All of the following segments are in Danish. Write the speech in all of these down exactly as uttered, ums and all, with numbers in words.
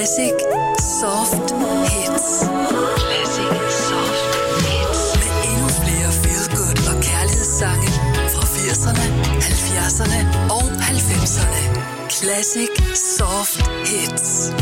Classic Soft Hits. Classic Soft Hits. Med endnu flere feel-good og kærlighedssange fra firserne, halvfjerdserne og halvfemserne. Classic Soft Hits.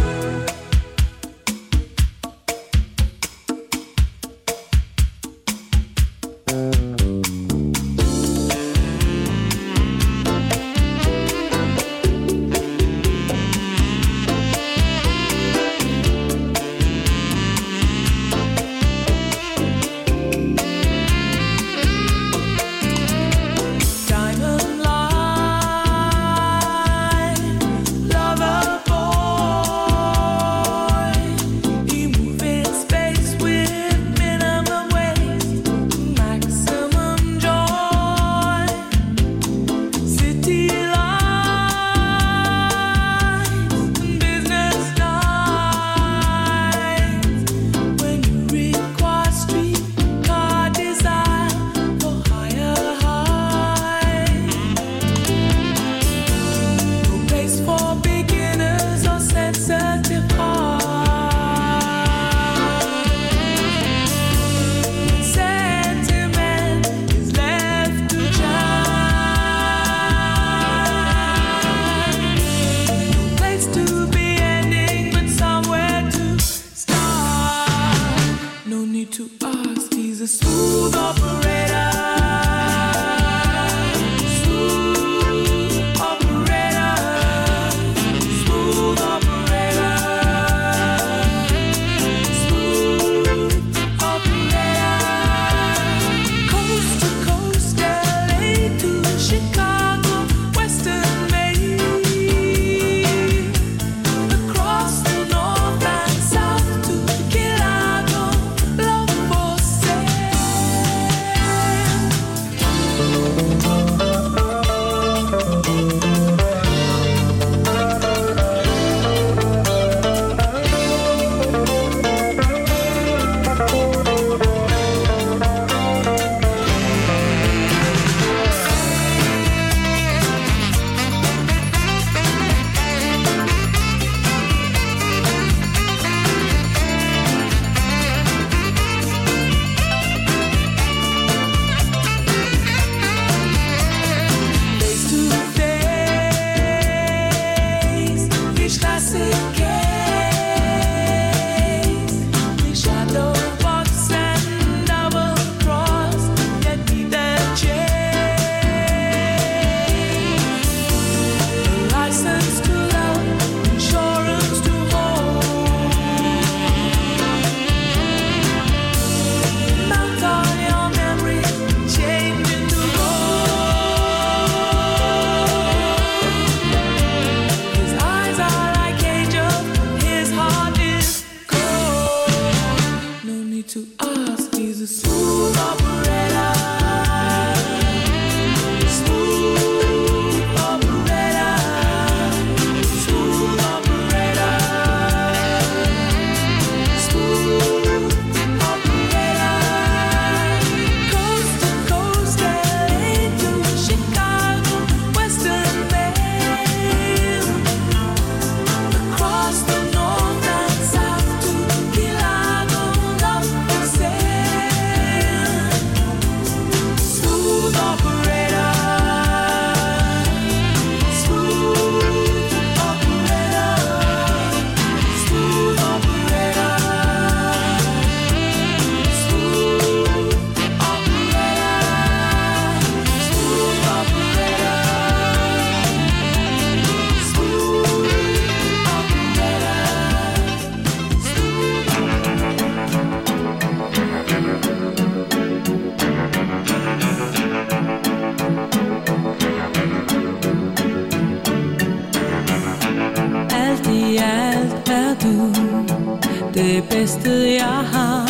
Det bedste jeg har.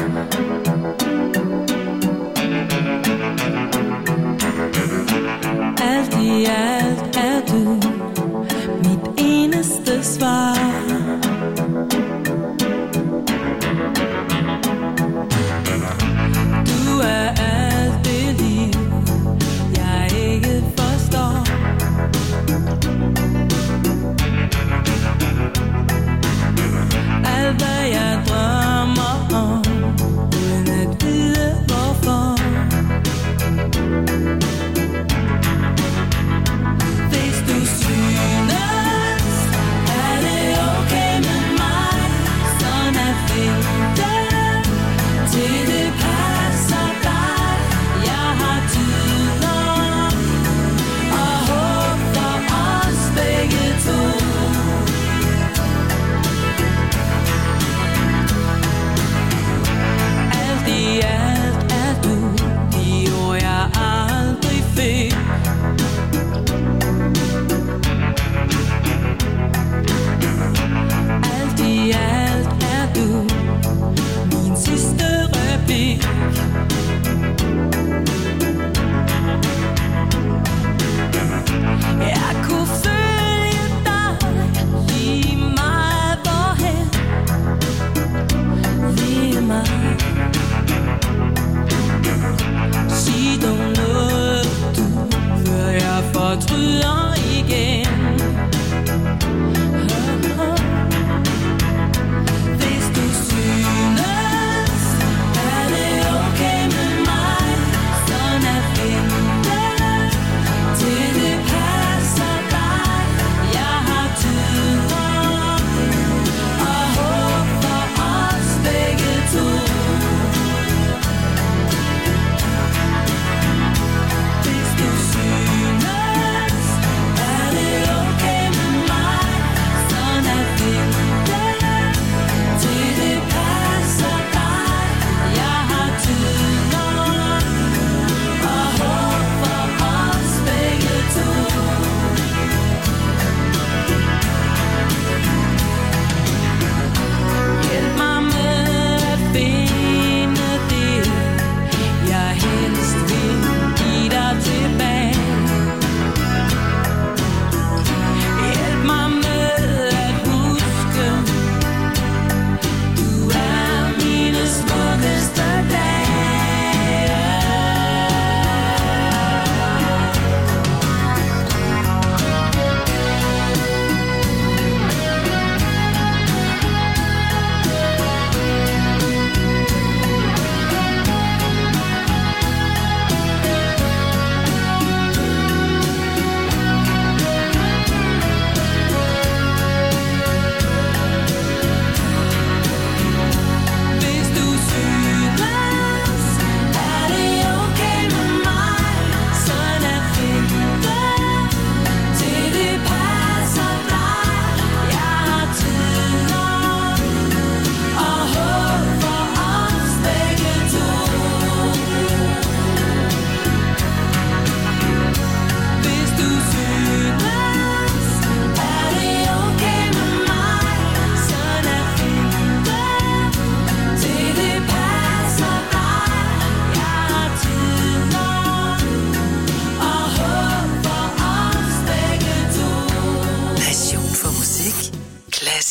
Alt i alt er du mit eneste svar. Du er alt det liv jeg ikke forstår.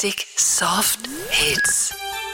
Classic Soft Hits.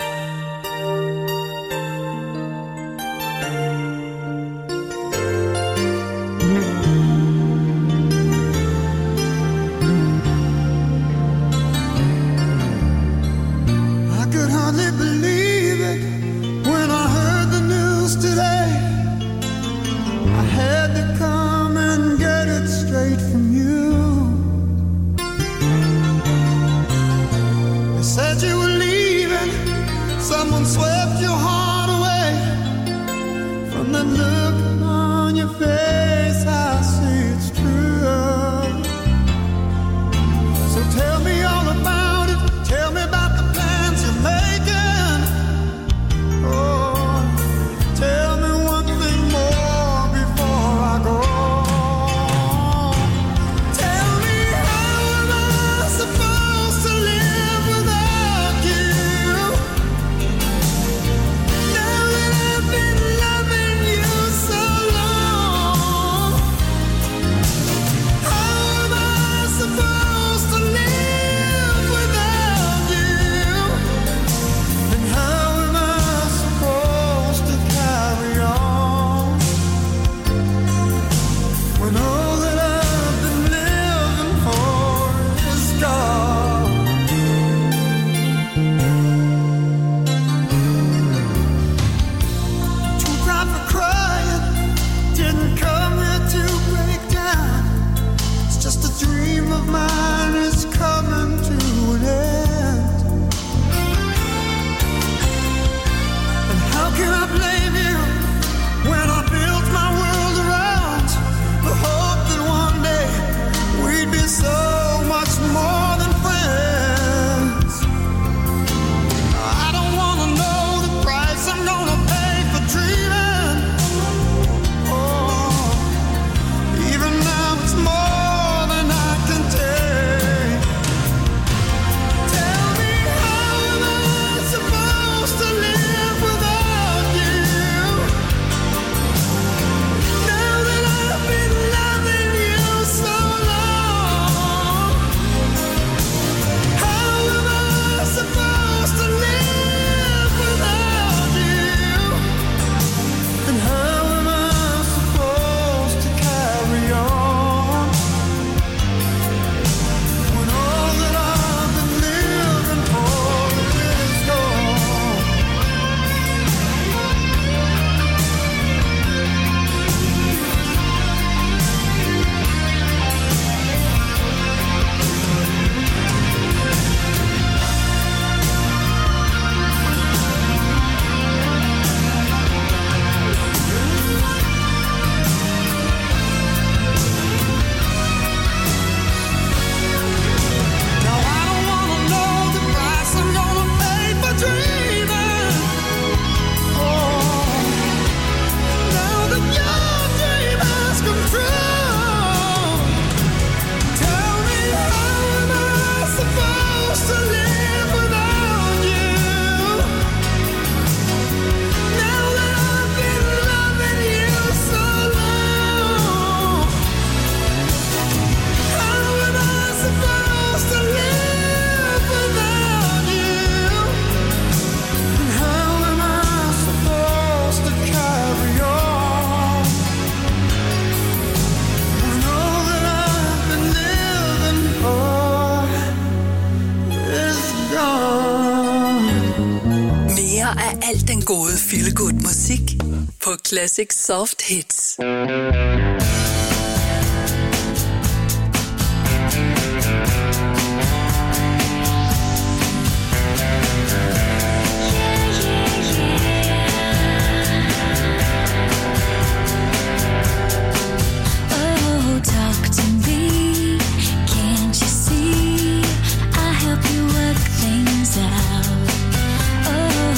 Al den gode feel-good musik på Classic Soft Hits.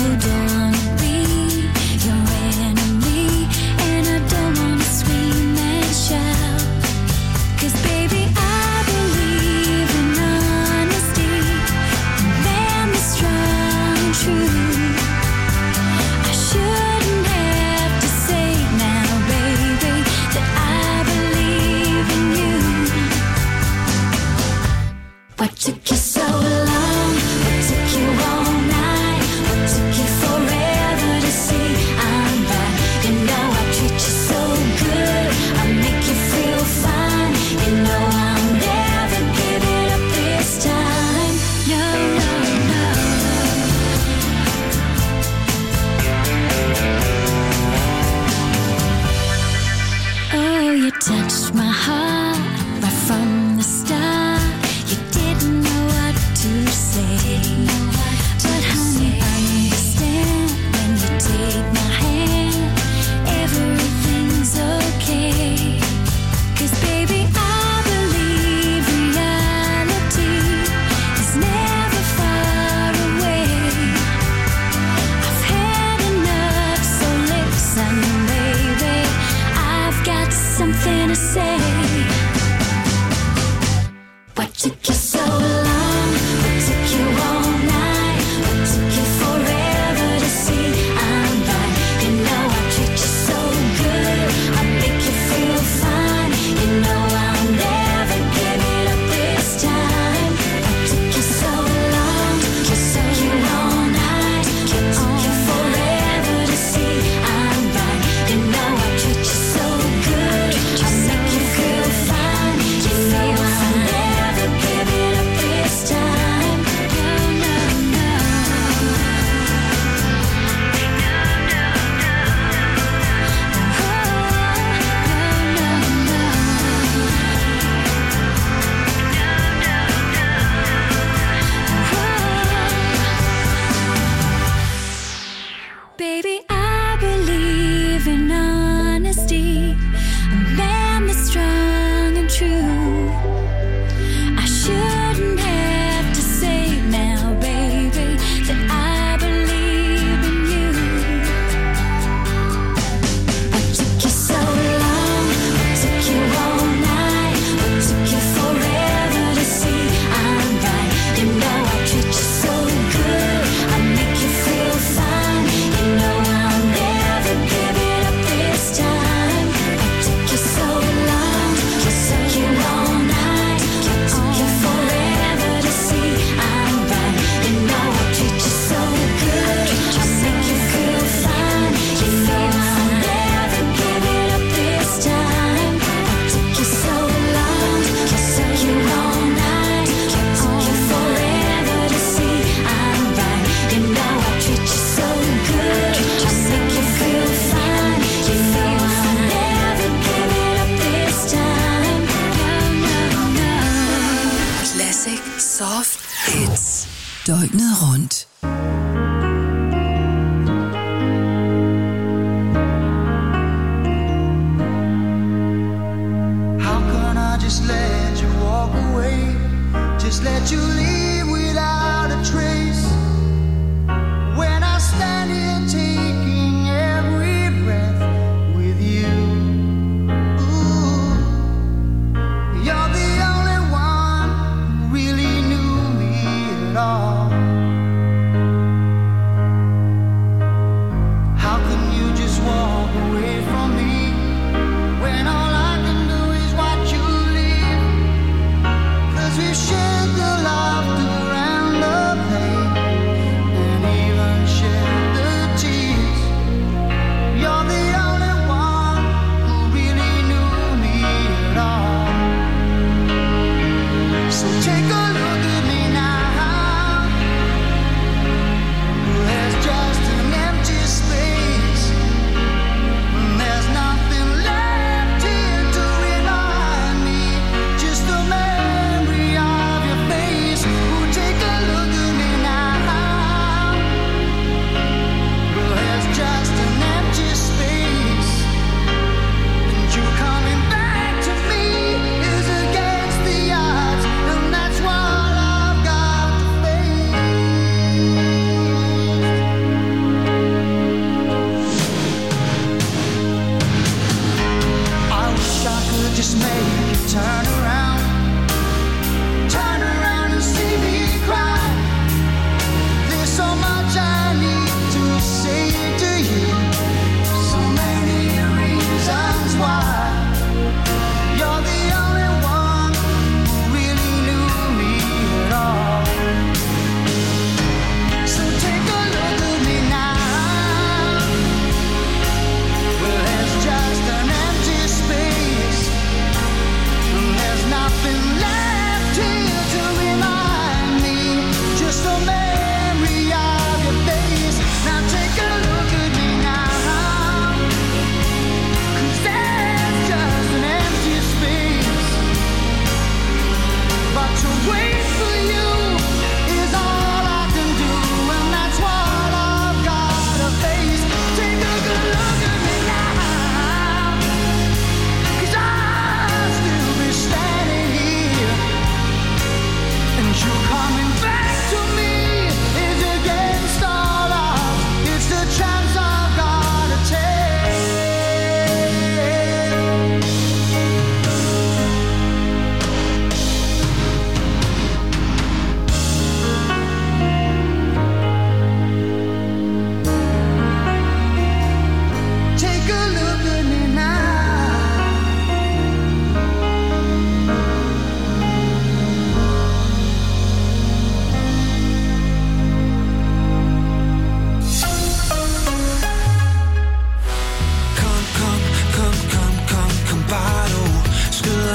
Don't wanna scream touched my heart right from the start. You didn't know what to say, but honey, I understand when you take my hand. Everything's okay, 'cause baby, I believe reality is never far away. I've had enough, so listen, baby, I've got something to say. What took you so long? What took you all night? What took you forever to see I'm right? You know I treat you so good, I make you feel fine. You know I'll never give it up this time. What took you so long? What took you all night? What took you forever to see I'm right? You know I treat you so good, I make you feel fine. You know I'll never give it up this time. No, no, no. Baby, I believe in honesty, a man that's strong and true. I shouldn't have to say now, baby, that I believe in you. What took you so long? What took you all night? What took you forever to see I'm right? You know I treat you so good, I make you feel fine. You know I'll never give it up this time. What took you so long? What took you all night? What took you forever to see I'm right? You know I treat you so good, I make you feel fine. You know I'll never give it up this time. What took you so long? What took you all night? What took you forever to see I'm right? You know I treat you so good, I make you feel fine. You know I'll never give it up this time. No, no, no. Classic Soft Hits. Døgnet rundt. How can I just let you walk away? Just let you leave without a trace. When I stand here taking every breath with you. Ooh, you're the only one who really knew me at all. How can you just walk away from me when all I can do is watch you leave? 'Cause we shared the laughter and the pain, and even shared the tears. You're the only one who really knew me at all. So take a look at me now. There's just an empty space. There's nothing left here to remind me. Just the memory of your face. Oh, take a look at me now. Well, there's just an empty space. And you coming back to me is against the odds. And that's what I've got to face. I wish I could just make you turn around. Turn around and see me cry. There's so much I need to say to you. So many reasons why. You're the only one who really knew me at all. So take a look at me now. Well, there's just an empty space. And there's nothing left here to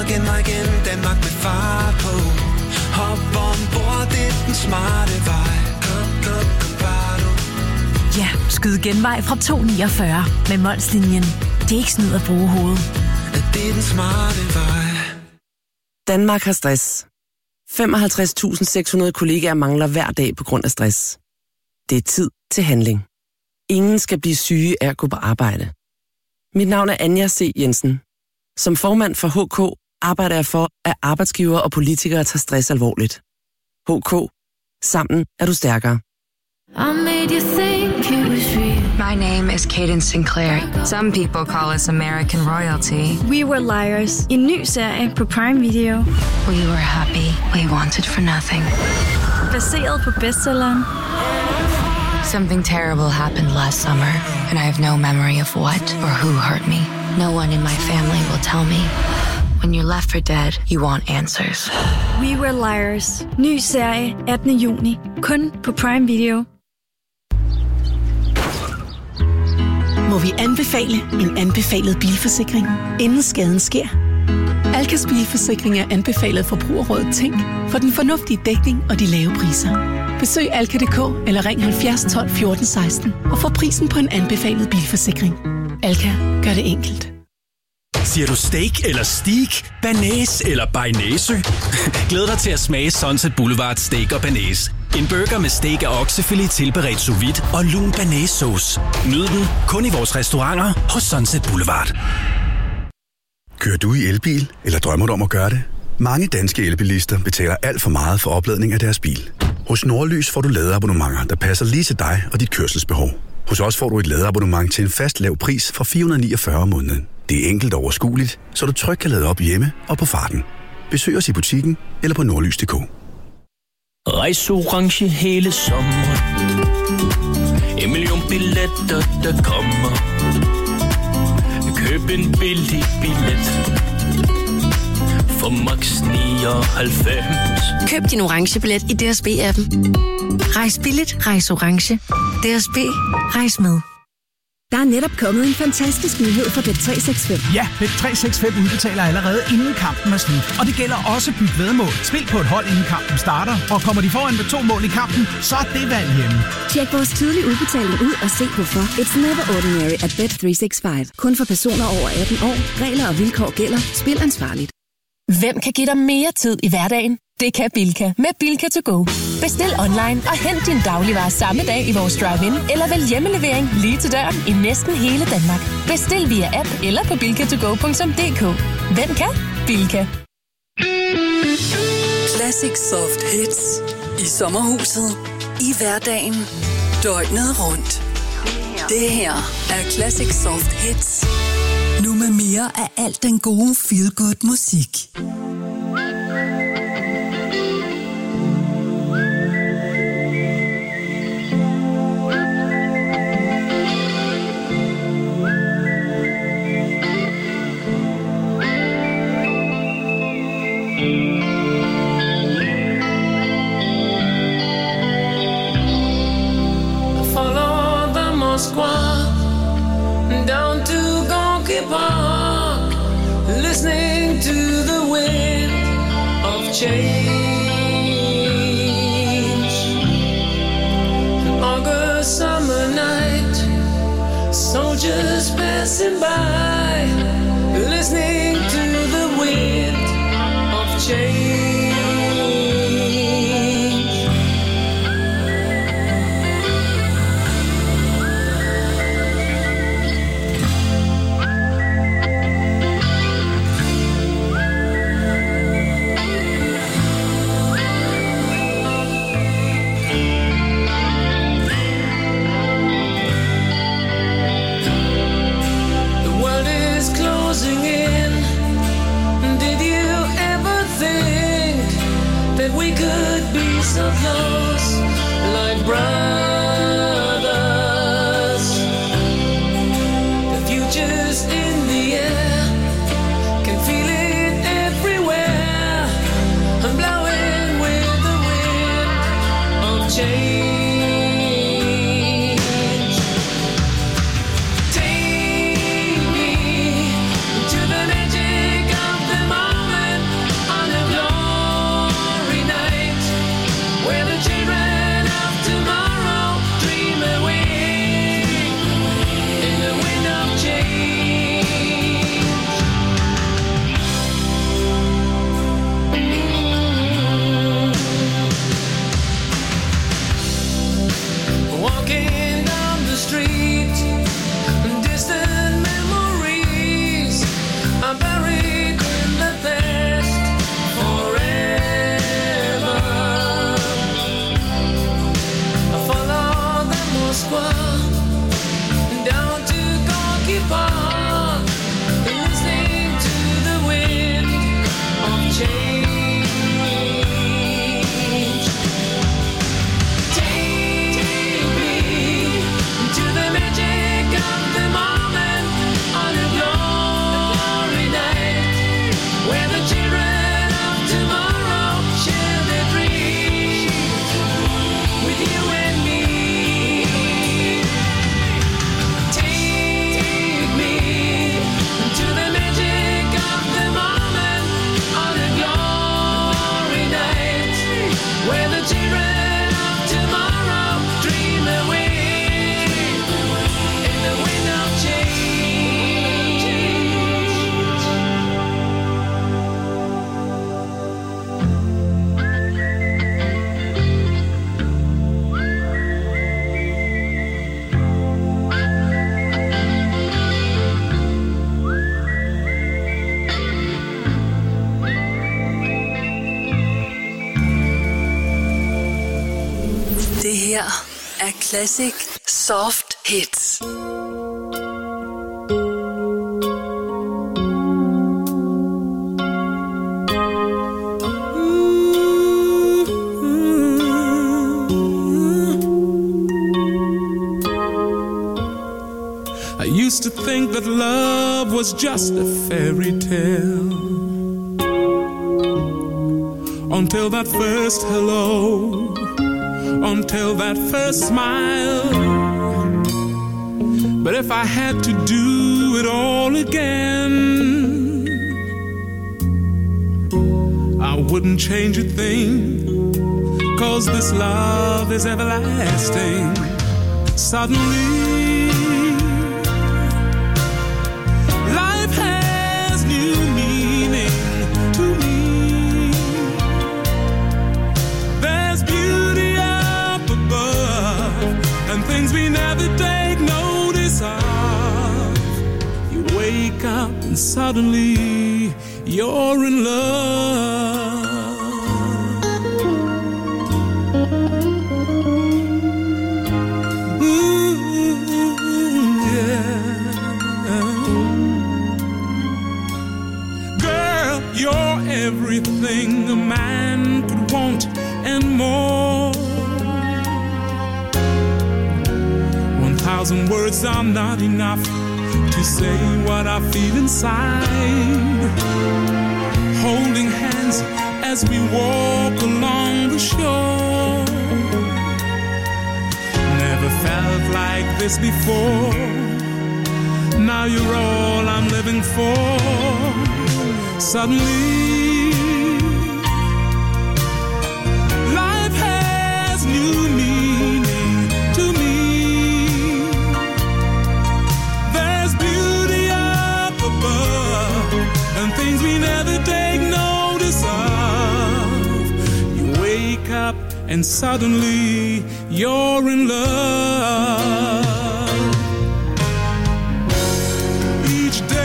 igen og igen, Danmark med fart på. Hop ombord, det er den smarte vej. Kom, kom, kom, bare. Ja, skyd genvej fra to niogfyrre med Molslinjen. Det er ikke snyd at bruge hovedet. Det er den smarte vej. Danmark har stress. femoghalvtreds tusind seks hundrede kollegaer mangler hver dag på grund af stress. Det er tid til handling. Ingen skal blive syge af at gå på arbejde. Mit navn er Anja C. Jensen. Som formand for H K arbejder jeg for, at arbejdsgivere og politikere tager stress alvorligt. H K. Sammen er du stærkere. I made you think it was real. My name is Cadence Sinclair. Some people call us American royalty. We Were Liars. En ny serie på Prime Video. We were happy. We wanted for nothing. Baseret på bestselleren. Something terrible happened last summer, and I have no memory of what or who hurt me. No one in my family will tell me. When you're left for dead, you want answers. We Were Liars. Ny serie attende juni. Kun på Prime Video. Må vi anbefale en anbefalet bilforsikring, inden skaden sker? Alkas bilforsikring er anbefalet Forbrugerrådet Tænk for den fornuftige dækning og de lave priser. Besøg alka punktum d k eller ring halvfjerds tolv fjorten seksten og få prisen på en anbefalet bilforsikring. Alka gør det enkelt. Siger du steak eller steak, banæs eller bearnaisesø? Glæd dig til at smage Sunset Boulevard Steak og Banæs. En burger med steak af oksefilet tilberedt sous vide og lun banæssauce. Nyd den kun i vores restauranter på Sunset Boulevard. Kører du i elbil, eller drømmer du om at gøre det? Mange danske elbilister betaler alt for meget for opladning af deres bil. Hos Nordlys får du ladeabonnementer, der passer lige til dig og dit kørselsbehov. Hos os får du et ladeabonnement til en fast lav pris fra fire hundrede niogfyrre om måneden. Det er enkelt og overskueligt, så du trygt kan lade op hjemme og på farten. Besøg os i butikken eller på nordlys punktum d k. Rejs orange hele sommeren. En million billetter, der kommer. Køb en billig billet for max nioghalvfems. Køb din orange billet i D S B-appen. Rejs billigt, rejs orange. D S B, rejs med. Der er netop kommet en fantastisk nyhed for Bet tre seks fem. Ja, Bet tre seks fem udbetaler allerede inden kampen er slut. Og det gælder også byt væddemål. Spil på et hold inden kampen starter, og kommer de foran med to mål i kampen, så er det valg hjemme. Tjek vores tidlige udbetaling ud og se hvorfor. It's never ordinary at Bet tre seks fem. Kun for personer over atten år. Regler og vilkår gælder. Spil ansvarligt. Hvem kan give dig mere tid i hverdagen? Det kan Bilka med Bilka to go. Bestil online og hent din dagligvarer samme dag i vores drive-in, eller vælg hjemmelevering lige til døren i næsten hele Danmark. Bestil via app eller på bilka to go punktum d k. Hvem kan? Bilka. Classic Soft Hits. I sommerhuset. I hverdagen. Døgnet rundt. Det her er Classic Soft Hits. Nu med mere af alt den gode feel-good musik. Follow the Moskva down to Gonky Park, listening to the wind of change. An August summer night, soldiers passing by, listening to the wind of change. We could be so close, like brothers. The future's in the air, can feel it everywhere. I'm blowing with the wind of change. Take me to the magic of the moment. where the children of tomorrow share their dreams with you and me. Take me to the magic of the moment on a glory night, where the children of tomorrow dream away in the wind of change. Det her er Classic Soft Hits. I used to think that love was just a fairy tale, until that first hello, until that first smile. But if I had to do it all again, I wouldn't change a thing, 'cause this love is everlasting. Suddenly life has new meaning to me. There's beauty up above and things we never take notice of. You wake up and suddenly you're in love. You're everything a man could want and more. One thousand words are not enough to say what I feel inside. Holding hands as we walk along the shore. Never felt like this before. Now you're all I'm living for. Suddenly, life has new meaning to me. There's beauty up above and things we never take notice of. You wake up and suddenly you're in love. Each day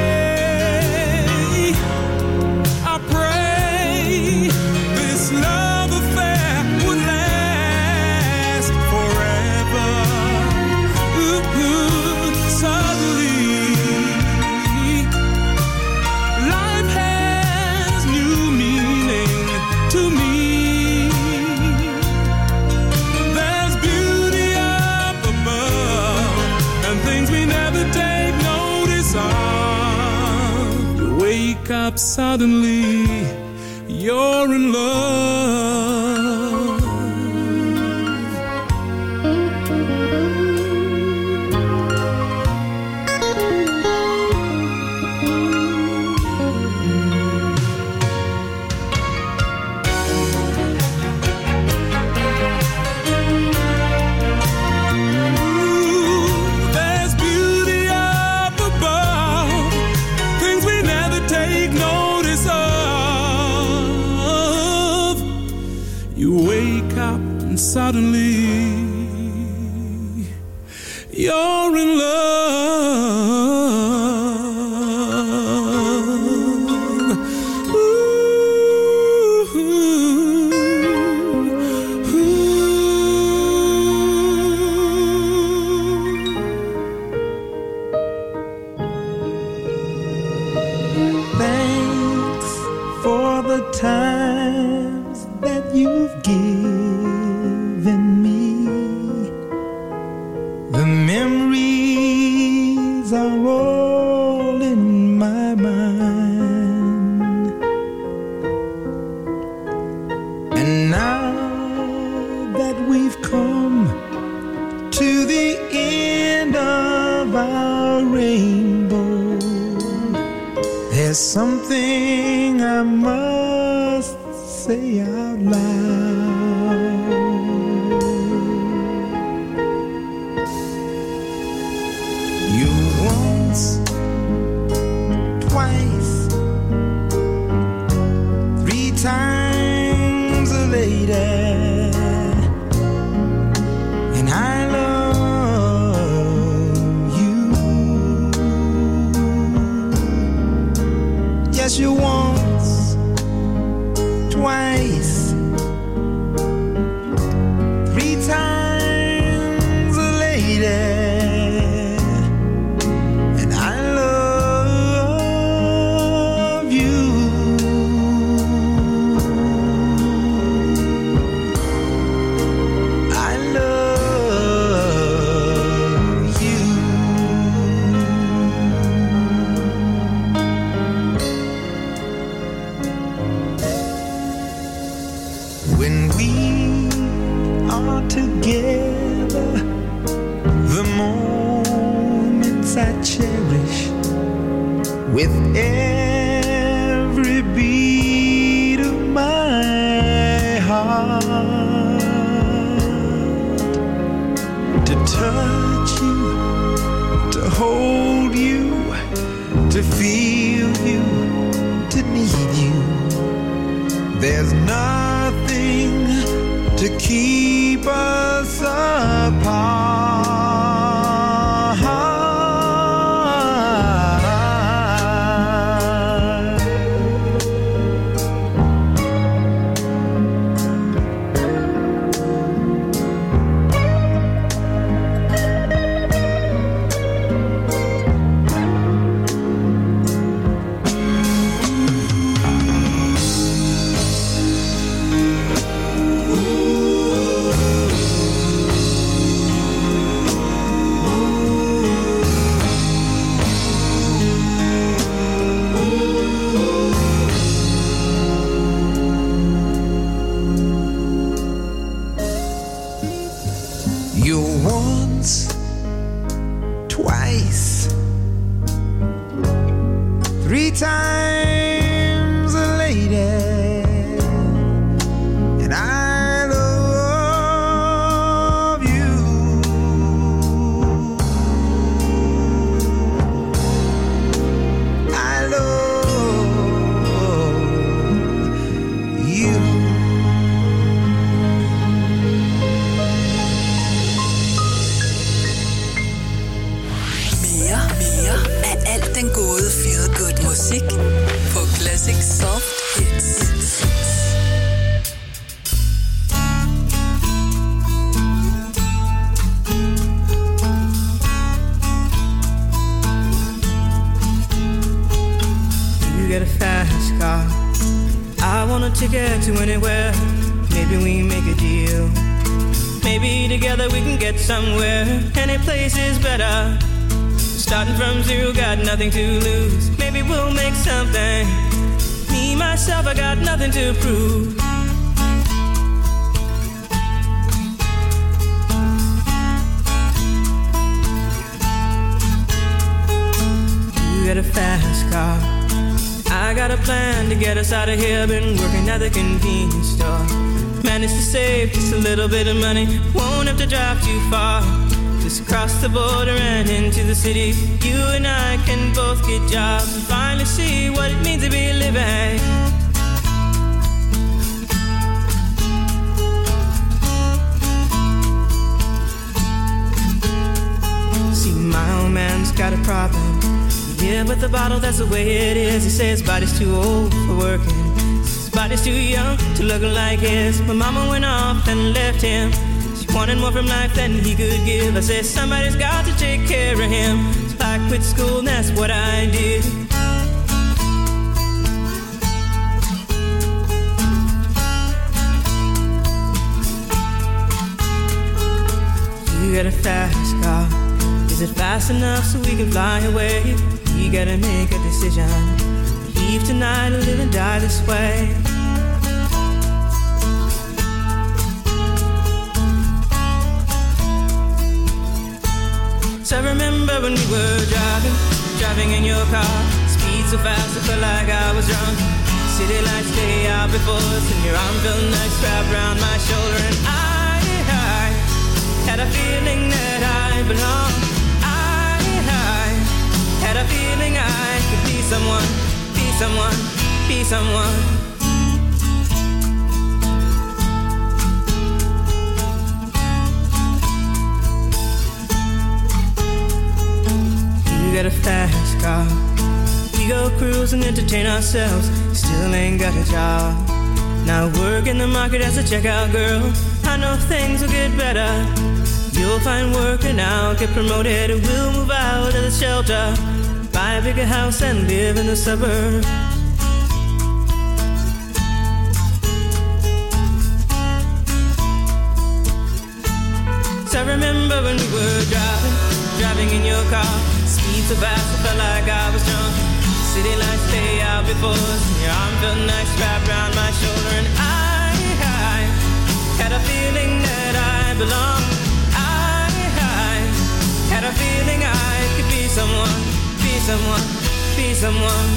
love affair would last forever. Ooh, ooh, suddenly life has new meaning to me. There's beauty up above and things we never take notice of. You wake up suddenly, you're in love. There's beauty up above, things we never take notice of. You wake up and suddenly you're in love. Ooh, ooh, ooh. Thanks for the times that you've given me, the memories something I must say out loud. You once, twice, three times a lady, and I love you. Yes, you once, twice, three times a lady, and I love you. I love you. When we are together, the moments I cherish with every beat of my heart. To touch you, to hold you, to feel you, to need you. There's nothing to keep us apart. You once, twice, three times a lady, and I love you. I love you. Mere, mere af alt den gode feel good musik på Classic Soft Hits. You get a fast car, I want a ticket to anywhere. Maybe we make a deal. Maybe together we can get somewhere. Any place is better. Starting from zero, got nothing to lose. Maybe we'll make something. Me, myself, I got nothing to prove. You got a fast car, I got a plan to get us out of here. Been working at the convenience store. Managed to save just a little bit of money. Won't have to drive too far. Just across the border and into the city. You and I can both get jobs and finally see what it means to be living. See, my old man's got a problem. Yeah, with the bottle, that's the way it is. He says his body's too old for working. His body's too young to look like his. My mama went off and left him. She wanted more from life than he could give. I said somebody's got to take care of him. So I quit school and that's what I did. You got a fast car. Is it fast enough so we can fly away? We gotta make a decision. Leave tonight or live and die this way. So I remember when we were driving, driving in your car. Speed so fast, I felt like I was drunk. City lights lay out before us, and your arm felt nice wrapped around my shoulder. And I, I had a feeling that I belonged. I, I had a feeling I could be someone, be someone, be someone. You got a fast car. We go cruise and entertain ourselves. Still ain't got a job. Now work in the market as a checkout girl. I know things will get better. You'll find work and I'll get promoted. And we'll move out of the shelter, buy a bigger house and live in the suburbs. So I remember when we were driving, driving in your car. Speed so fast, I felt like I was drunk. City lights lay out before us, and your arm felt nice wrapped around my shoulder. And I, I had a feeling that I belonged. I, I had a feeling I could be someone, be someone, be someone.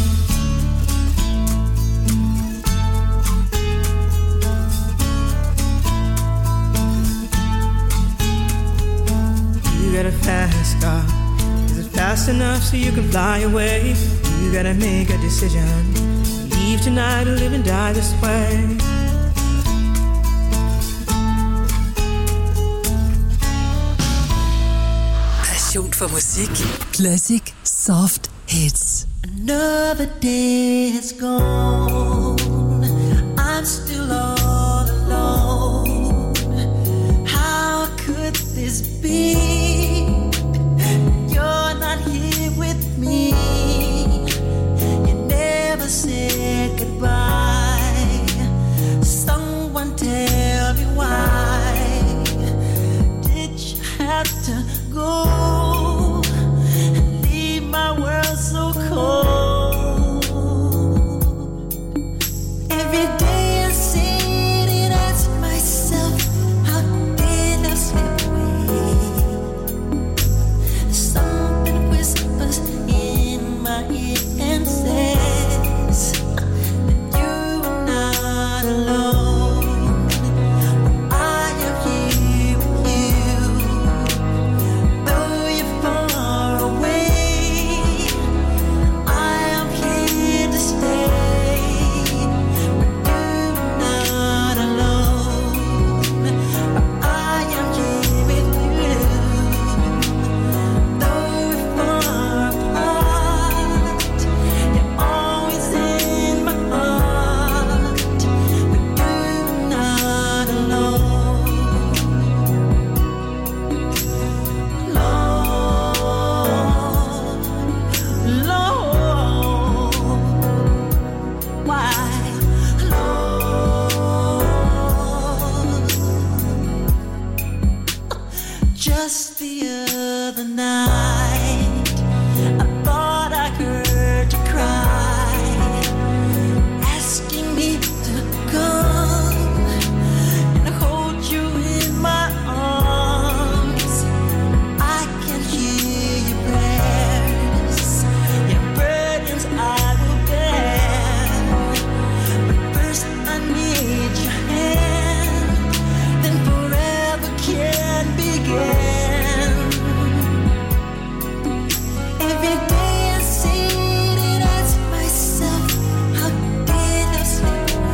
You got a fast car. Is it fast enough so you can fly away? You gotta make a decision. Leave tonight or live and die this way. Passion for musik. Classic Soft Hits. Another day has gone. I'm still all alone. How could this be? You're not here with me. Say goodbye. Someone tell me why did you have to go and leave my world so cold? Every day I sit and ask myself, how did I slip away? Something whispers in my ear and says, Every day I sit and ask myself, how did I slip away?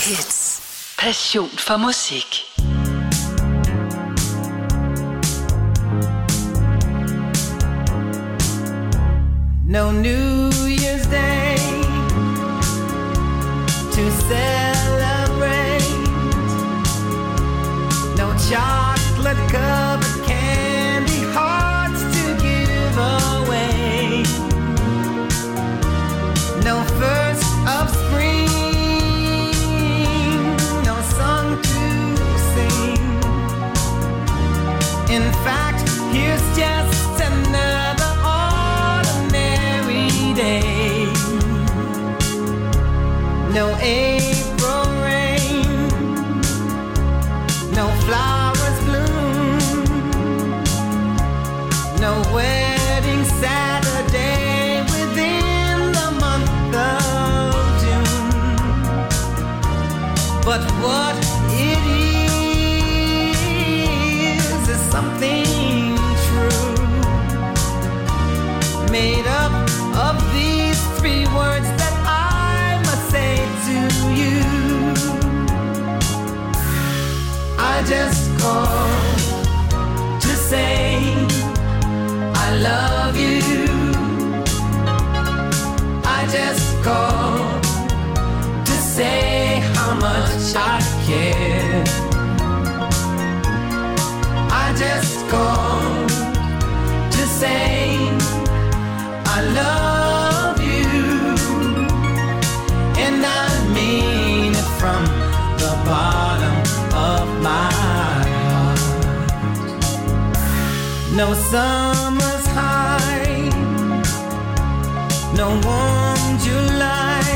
Hits. Passion for musik. No New Year's Day to celebrate. No chocolate covered candy hearts to give away. No first of spring, no song to sing. In fact, here's just another ordinary day. No April rain, no flowers bloom, no wedding Saturday within the month of June. But what it is is something true, made up of these three words that I must say to you. I just called to say I love you. I just called to say how much I care. I just called to say I love you, and I mean it from the bottom of my heart. No summer's high, no warm July,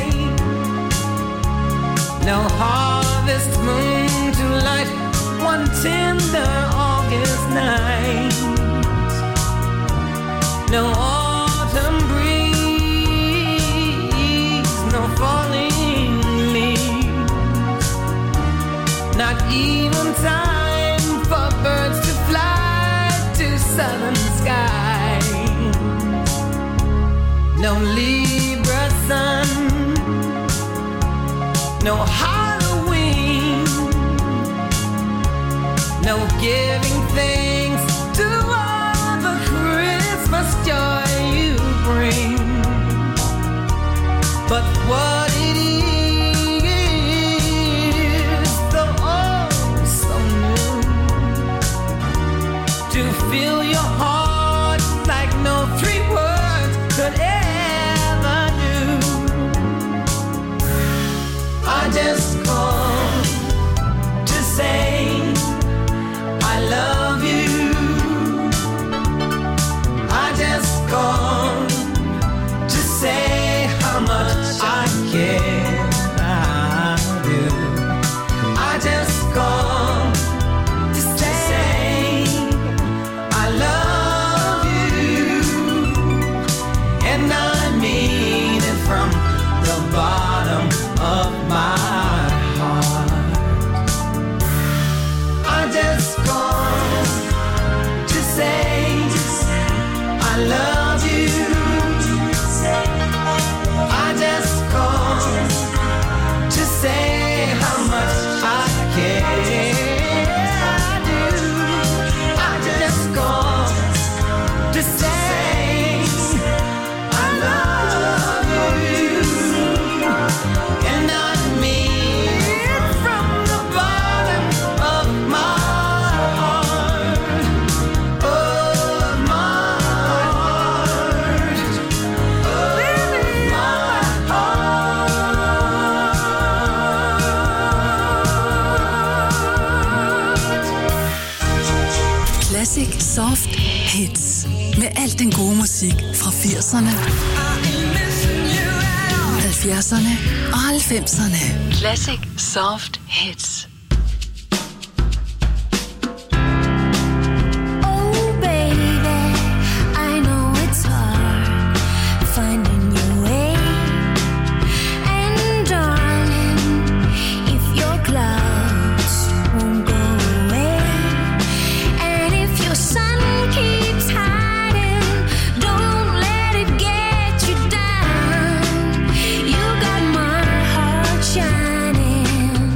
no harvest moon to light one tender August night. No autumn breeze, no falling leaves, not even time for birds to fly to southern skies. No Libra sun, no Halloween, no giving thanks to all the Christmas joy you bring. But what it is, though oh so new, to fill your heart like no three words could ever do. I just called to say I love you. I just called to say how much I care. I do. I just called to say I love you, and I mean it from the bottom of my heart. I just called to say I love you. I just called to say how much I care. I do. I just called to say I love you, and I mean it from the bottom of my heart. Of my heart. Of my heart. Classic Soft Hits. Med al den gode musik fra firserne, halvfjerdserne og halvfemserne. Classic Soft Hits. Oh baby, I know it's hard finding your way. And darling, if your clouds won't go away, and if your sun keeps hiding, don't let it get you down. You got my heart shining.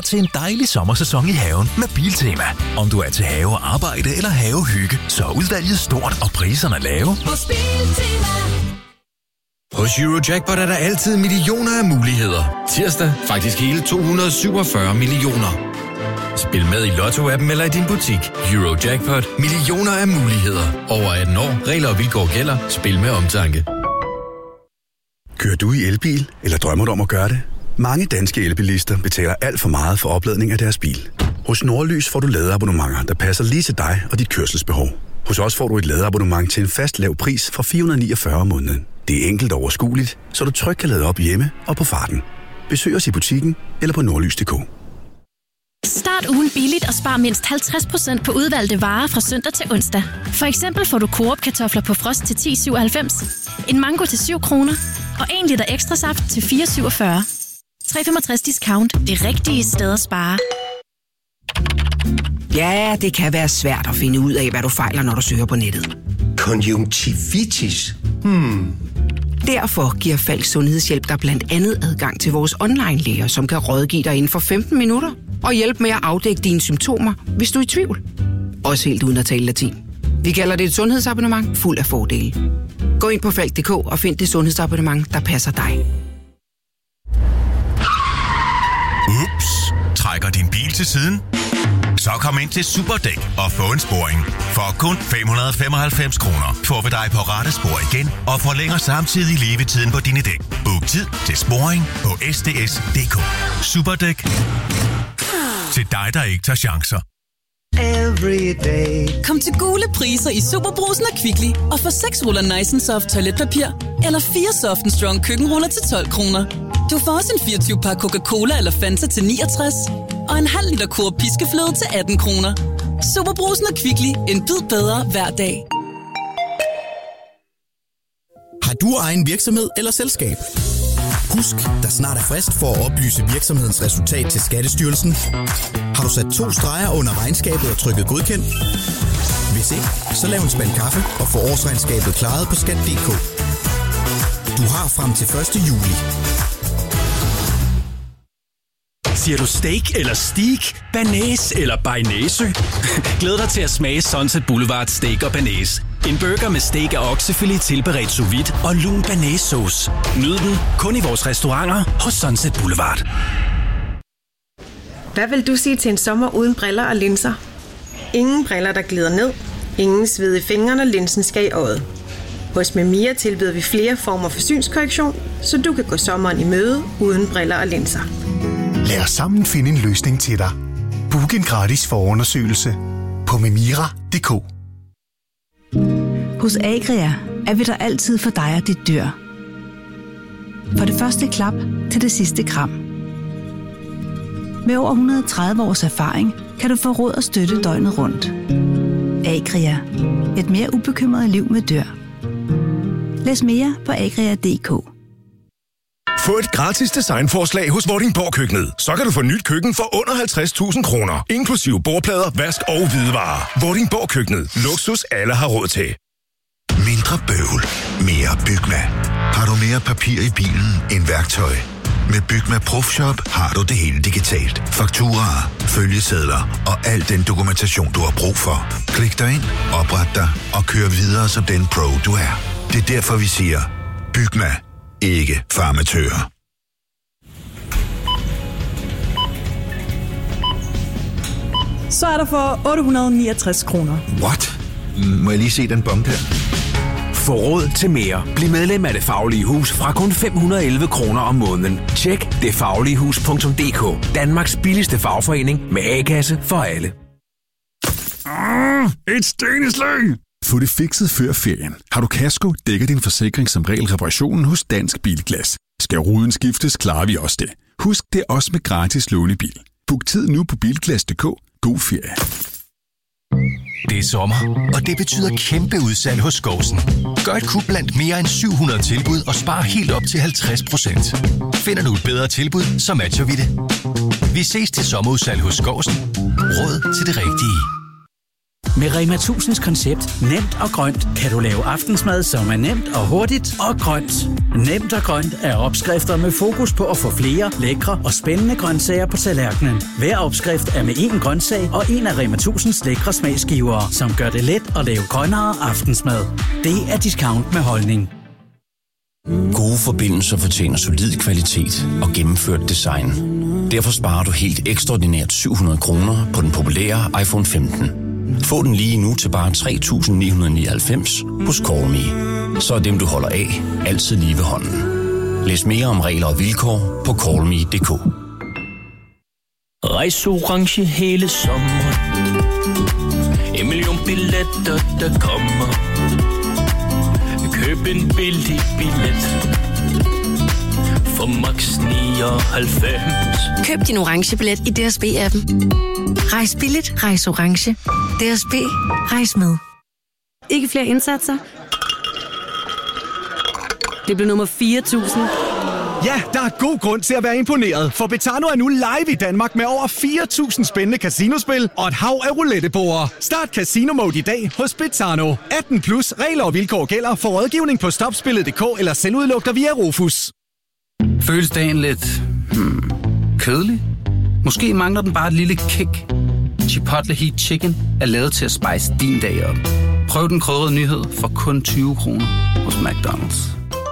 til en dejlig sommersæson i haven med Biltema. Om du er til have, arbejde eller havehygge, så er udvalget stort og priserne lave. Hos Biltema. Hos Eurojackpot er der altid millioner af muligheder. Tirsdag faktisk hele to hundrede syvogfyrre millioner. Spil med i Lotto-appen eller i din butik. Eurojackpot. Millioner af muligheder. Over atten år. Regler og vilkår gælder. Spil med omtanke. Kører du i elbil, eller drømmer du om at gøre det? Mange danske elbilister betaler alt for meget for opladning af deres bil. Hos Nordlys får du ladeabonnementer, der passer lige til dig og dit kørselsbehov. Hos os får du et ladeabonnement til en fast lav pris fra fire hundrede niogfyrre om måneden. Det er enkelt og overskueligt, så du trygt kan lade op hjemme og på farten. Besøg os i butikken eller på nordlys punktum d k. Start ugen billigt og spar mindst halvtreds procent på udvalgte varer fra søndag til onsdag. For eksempel får du Coop kartofler på frost til ti komma syvoghalvfems, en mango til syv kroner og en liter ekstra saft til fire komma syvogfyrre. tre komma femogtres discount. Det rigtige sted at spare. Ja, det kan være svært at finde ud af, hvad du fejler, når du søger på nettet. Konjunktivitis? Hmm. Derfor giver Falk Sundhedshjælp dig blandt andet adgang til vores online-læger, som kan rådgive dig inden for femten minutter og hjælpe med at afdække dine symptomer, hvis du er i tvivl. Også helt uden at tale latin. Vi kalder det et sundhedsabonnement fuld af fordele. Gå ind på falk punktum d k og find det sundhedsabonnement, der passer dig. Ups, trækker din bil til siden? Så kom ind til Superdæk og få en sporing. For kun fem hundrede og femoghalvfems kroner får vi dig på rette spor igen og forlænger samtidig levetiden på dine dæk. Book tid til sporing på s d s punktum d k. Superdæk. Til dig, der ikke tager chancer. Kom til gule priser i Superbrusen og Kvickly og få seks ruller Nice and Soft toiletpapir eller fire Soft and Strong køkkenruller til tolv kroner. Du får også en fireogtyve pakke Coca-Cola eller Fanta til niogtres og en halv liter Coop piskefløde til atten kroner. Superbrusen og Kvickly. En bid bedre hver dag. Har du egen virksomhed eller selskab? Husk, der snart er frist for at oplyse virksomhedens resultat til Skattestyrelsen. Har du sat to streger under regnskabet og trykket godkendt? Hvis ikke, så lav en spand kaffe og få årsregnskabet klaret på skat punktum d k. Du har frem til første juli. Siger du steak eller steak, banæs eller bearnaise? Glæd dig til at smage Sunset Boulevard Steak og Banæs. En burger med steak og oksefilet tilberedt sous vide og lun banæssauce. Nyd den kun i vores restauranter hos Sunset Boulevard. Hvad vil du sige til en sommer uden briller og linser? Ingen briller, der glider ned. Ingen sved i fingrene, og linsen skal i øjet. Hos Memia tilbyder vi flere former for synskorrektion, så du kan gå sommeren i møde uden briller og linser. Lad os sammen finde en løsning til dig. Book en gratis forundersøgelse på memira punktum d k. Hos Agria er vi der altid for dig og dit dyr. For det første klap til det sidste kram. Med over et hundrede og tredive års erfaring kan du få råd og støtte døgnet rundt. Agria. Et mere ubekymret liv med dyr. Læs mere på agria punktum d k. Få et gratis designforslag hos Vordingborg Køkkenet. Så kan du få nyt køkken for under halvtreds tusind kroner. Inklusive bordplader, vask og hvidevarer. Vordingborg Køkkenet. Luksus alle har råd til. Mindre bøvl. Mere Bygma. Har du mere papir i bilen end værktøj? Med Bygma Profshop har du det hele digitalt. Fakturaer, følgesedler og al den dokumentation, du har brug for. Klik dig ind, opret dig og kør videre som den pro, du er. Det er derfor, vi siger, Bygma. Ikke farmatører. Så er der for otte hundrede og niogtres kroner. What? Må jeg lige se den bom der? Få råd til mere. Bliv medlem af Det Faglige Hus fra kun fem hundrede og elleve kroner om måneden. Tjek det faglige hus punktum d k. Danmarks billigste fagforening med A-kasse for alle. Ah, et steneslæng! Få det fikset før ferien. Har du kasko, dækker din forsikring som regel reparationen hos Dansk Bilglas. Skal ruden skiftes, klarer vi også det. Husk, det er også med gratis lånebil. Book tid nu på bilglas punktum d k. God ferie. Det er sommer, og det betyder kæmpe udsalg hos Skousen. Gør et kub blandt mere end syv hundrede tilbud og spar helt op til halvtreds procent. Finder du et bedre tilbud, så matcher vi det. Vi ses til sommerudsalg hos Skousen. Råd til det rigtige. Med Rema tusinds koncept nemt og grønt kan du lave aftensmad, som er nemt og hurtigt og grønt. Nemt og grønt er opskrifter med fokus på at få flere lækre og spændende grøntsager på tallerkenen. Hver opskrift er med én grøntsag og en af Rema tusinds lækre smagsgivere, som gør det let at lave grønnere aftensmad. Det er discount med holdning. Gode forbindelser fortjener solid kvalitet og gennemført design. Derfor sparer du helt ekstraordinært syv hundrede kroner på den populære iPhone femten. Få den lige nu til bare tre tusind ni hundrede nioghalvfems hos Call Me. Så er dem, du holder af, altid lige ved hånden. Læs mere om regler og vilkår på call me punktum d k. Rejs orange hele sommeren. En million billetter, der kommer. Køb en billig billet for max nioghalvfems. Køb din orange billet i D S B-appen. Rejs billigt, rejs orange. D S B, rejs med. Ikke flere indsatser? Det blev nummer fire tusind. Ja, der er god grund til at være imponeret, for Betano er nu live i Danmark med over fire tusind spændende casinospil og et hav af rouletteborde. Start Casino Mode i dag hos Betano. atten plus, regler og vilkår gælder. For rådgivning på stopspillet punktum d k eller selvudlugter via Rufus. Føles dagen lidt hmm, kedelig? Måske mangler den bare et lille kick. Chipotle Heat Chicken er lavet til at spice din dag op. Prøv den krydrede nyhed for kun tyve kroner hos McDonald's.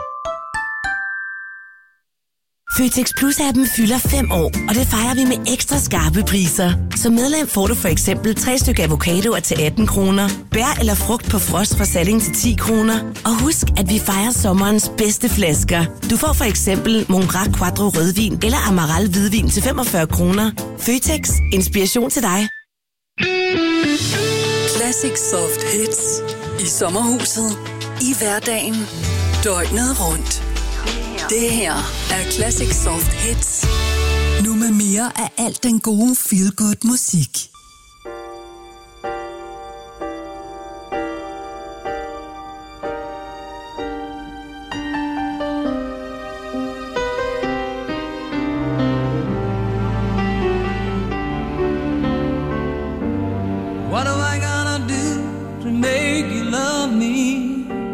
Føtex Plus-appen fylder fem år, og det fejrer vi med ekstra skarpe priser. Som medlem får du for eksempel tre stykker avocadoer til atten kroner, bær eller frugt på frost fra Salling til ti kroner. Og husk, at vi fejrer sommerens bedste flasker. Du får for eksempel Mongrac Quattro rødvin eller Amaral hvidvin til femogfyrre kroner. Føtex. Inspiration til dig. Classic Soft Hits. I sommerhuset. I hverdagen. Døgnet rundt. Det her er Classic Soft Hits. Nu med mere af alt den gode feel-good musik. What am I gonna do to make you love me?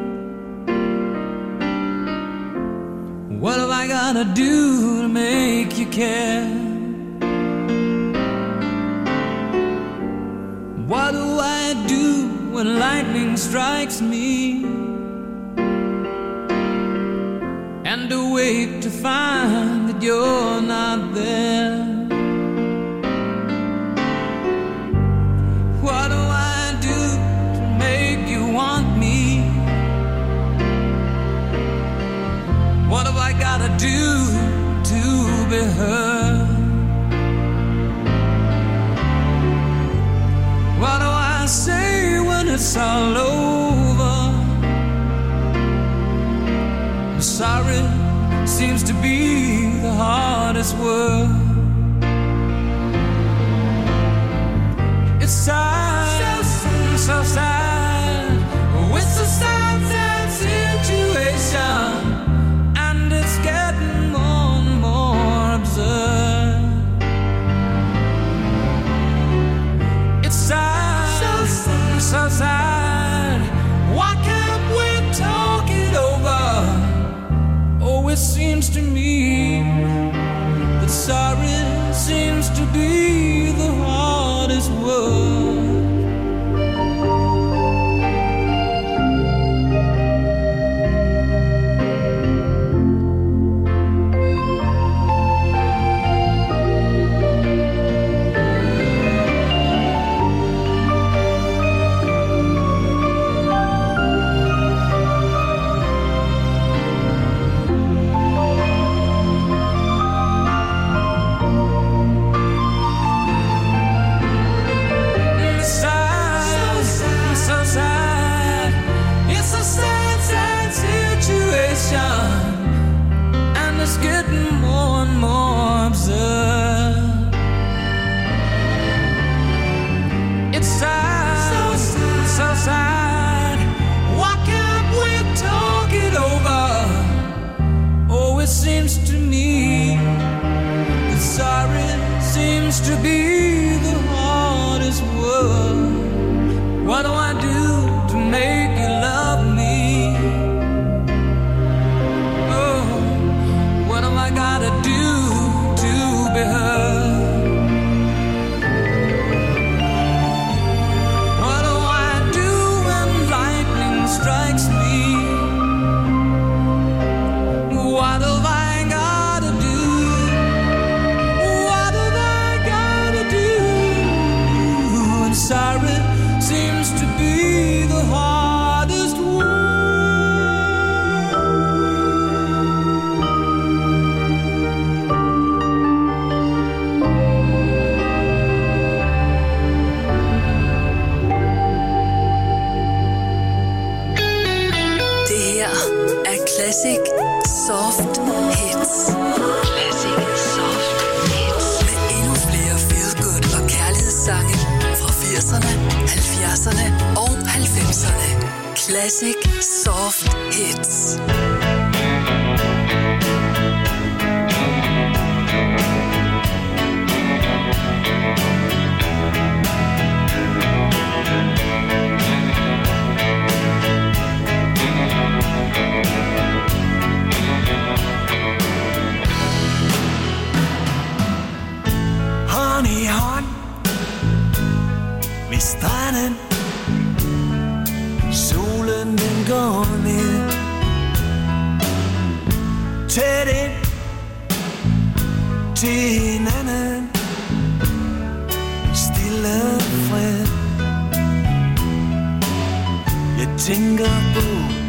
What have I gotta do to make you care? What do I do when lightning strikes me? And awake to find that you're not there. What do I do to make you want me? What have I gotta do to be heard? What do I say when it's all over? Sorry seems to be the hardest word. It's sad, so sad, so sad. It's a sad, sad situation. It's getting more and more absurd. It's sad, so sad, so sad. Why can't we talk it over? Oh, it seems to me that sorry seems to be the hardest word. To be the hardest word. siren seems to be the hardest one. Det her er Classic Soft Hits. Classic Soft Hits. Med endnu flere feel-good og kærlighedssange fra firserne, halvfjerdserne og halvfemserne. Classic Soft Hits. Hånd i hånd ved stranden, solen den går ned, tæt ind til hinanden, stille fred. Jeg tænker på